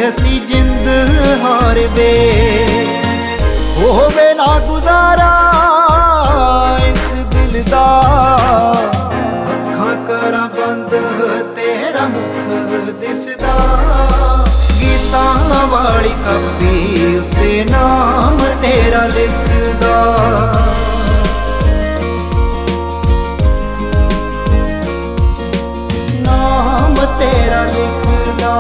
ਅਸੀਂ ਜਿੰਦ ਹਾਰ ਵੇ। ਹੋਵੇ ਨਾ ਗੁਜ਼ਾਰਾ ਇਸ ਦਿਲ ਦਾ, ਅੱਖਾਂ ਕਰਾਂ ਬੰਦ ਤੇਰਾ ਮੁਖ ਦਿਸਦਾ। ਗੀਤਾਂ ਵਾਲੀ ਕਾਪੀ ਉੱਤੇ ਨਾਮ ਤੇਰਾ ਲਿਖਦਾ। ਨਾਮ ਤੇਰਾ ਲਿਖਦਾ।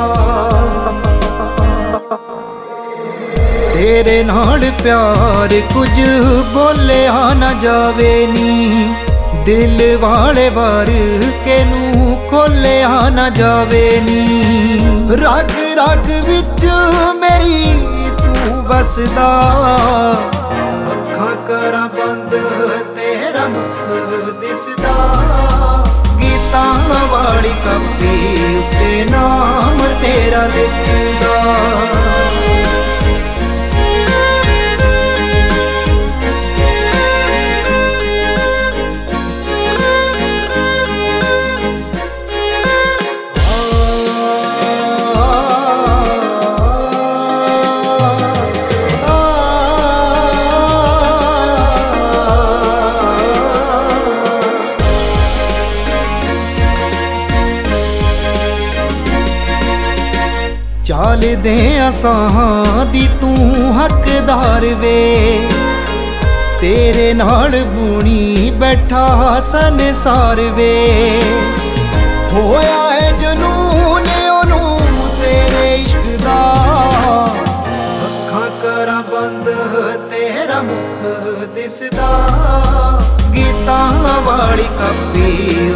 ਤੇਰੇ ਨਾਲ ਪਿਆਰ ਕੁਝ ਬੋਲਿਆ ਨਾ ਜਾਵੇ ਨੀ, ਦਿਲ ਵਾਲੇ ਵਾਰ ਕੇ ਨੂੰ ਖੋਲਿਆ ਨਾ ਜਾਵੇ ਨੀ। ਰਗ ਰਗ ਵਿੱਚ ਮੇਰੀ ਤੂੰ ਵਸਦਾ, ਅੱਖਾਂ ਕਰਾਂ ਬੰਦ ਤੇਰਾ ਮੁਖ ਦਿਸਦਾ। ਗੀਤਾਂ ਵਾਲੀ ਕਾਪੀ ਉੱਤੇ ਨਾਮ ਤੇਰਾ ਲਿਖਦਾ। ਚੱਲਦੇ ਅਸਾਂ ਦੀ ਤੂੰ ਹੱਕਦਾਰ ਵੇ, ਤੇਰੇ ਨਾਲ ਬੁਣੀ ਬੈਠਾ ਸੰਸਾਰ ਵੇ। ਹੋਇਆ ਹੈ ਜਨੂਨ ਉਹਨੂੰ ਤੇਰੇ ਇਸ਼ਕ ਦਾ, ਅੱਖਾਂ ਕਰਾਂ ਬੰਦ ਤੇਰਾ ਮੁਖ ਦਿਸਦਾ। ਗੀਤਾਂ ਵਾਲੀ ਕਾਪੀ